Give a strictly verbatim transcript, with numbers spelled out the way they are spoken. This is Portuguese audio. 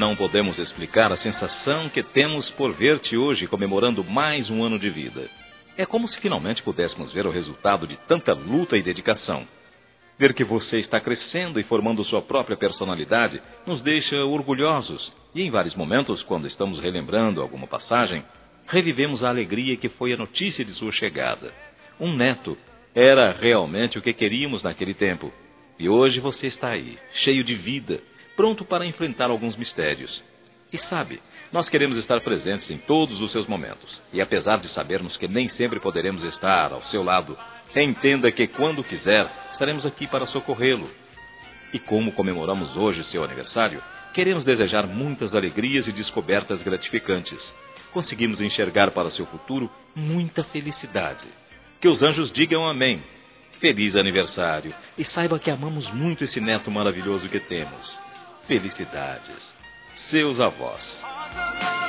Não podemos explicar a sensação que temos por ver-te hoje comemorando mais um ano de vida. É como se finalmente pudéssemos ver o resultado de tanta luta e dedicação. Ver que você está crescendo e formando sua própria personalidade nos deixa orgulhosos. E em vários momentos, quando estamos relembrando alguma passagem, revivemos a alegria que foi a notícia de sua chegada. Um neto era realmente o que queríamos naquele tempo. E hoje você está aí, cheio de vida, pronto para enfrentar alguns mistérios. E sabe, nós queremos estar presentes em todos os seus momentos. E apesar de sabermos que nem sempre poderemos estar ao seu lado, entenda que quando quiser, estaremos aqui para socorrê-lo. E como comemoramos hoje seu aniversário, queremos desejar muitas alegrias e descobertas gratificantes. Conseguimos enxergar para seu futuro muita felicidade. Que os anjos digam amém. Feliz aniversário. E saiba que amamos muito esse neto maravilhoso que temos. Felicidades. Seus avós.